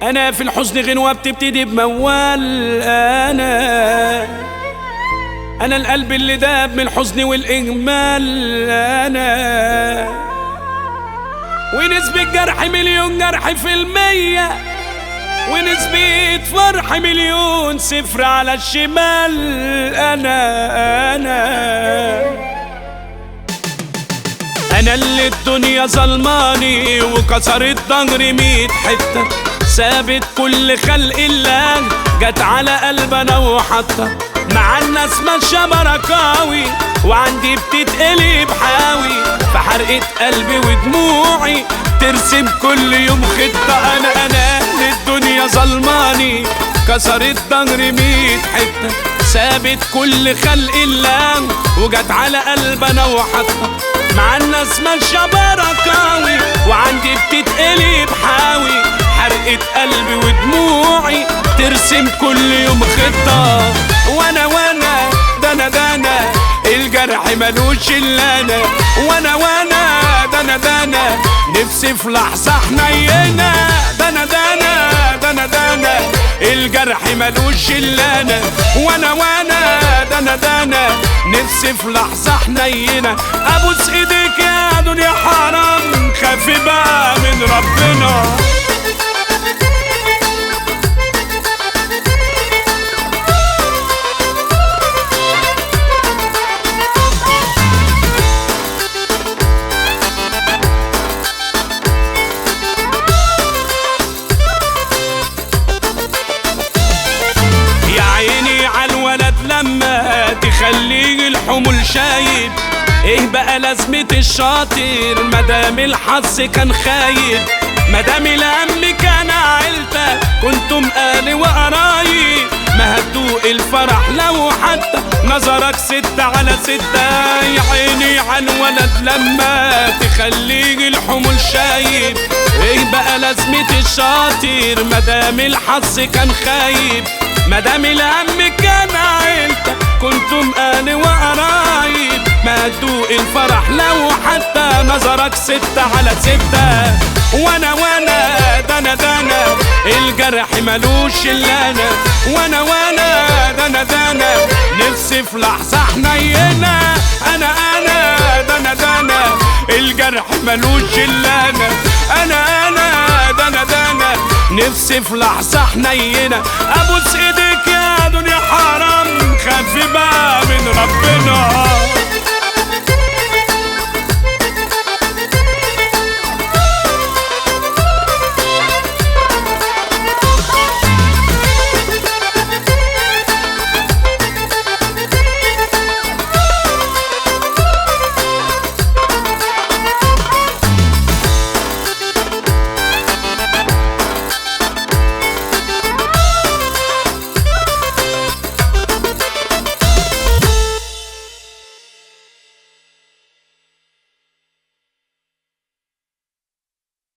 انا في الحزن غنوة بتبتدي بموال. انا القلب اللي داب من الحزن والاجمال. انا ونسبة جرح مليون جرح في المية، ونسبة فرح مليون صفر على الشمال. أنا اللي الدنيا ظلماني وكسرت ضهري 100 حتة، سابت كل خلق الله جت على قلبنا وحطة. مع الناس ماشية بركاوي وعندي بتتقلب حاوي، فحرقت قلبي ودموعي ترسم كل يوم خطة. أنا اللي الدنيا ظلماني كسرت ضهري 100 حتة، سابت كل خلق الله وجت على قلبنا وحطة. مع الناس ماشية بركاوي وعندي بتتقلب حاوي، حرقت قلبي ودموعي ترسم كل يوم خطة. وانا ده انا الجرح ملوش الا انا. وانا ده انا نفسي في لحظة حنينة. ده انا الجرح ملوش الا انا. وانا ده انا نفسي في لحظة حنينة. ابوس ايديك يا دنيا حرام، خافي بقى من ربنا. لما تخليه الحمول شايب، ايه بقى لازمة الشاطر مدام الحظ كان خايب؟ مدام الهم كان عيلتك كنتم اهل وقرايب، ما هتدوق الفرح لو حتى نظرك 6 على 6. يا عيني عالولد لما تخليه الحمول شايب، ايه بقى لازمة الشاطر مدام الحظ كان خايب؟ مدام الهم كان عيلتك كنتم اهل وقرايب، ما هتدوق الفرح لو حتى نظرك 6 على 6. وانا ده انا الجرح ملوش الا انا. وانا ده انا نفسي في لحظة حنينة. انا ده انا الجرح ملوش الا انا. انا ده انا نفسي في لحظة حنينة. ابوس ايديك يا دنيا حرام، خافي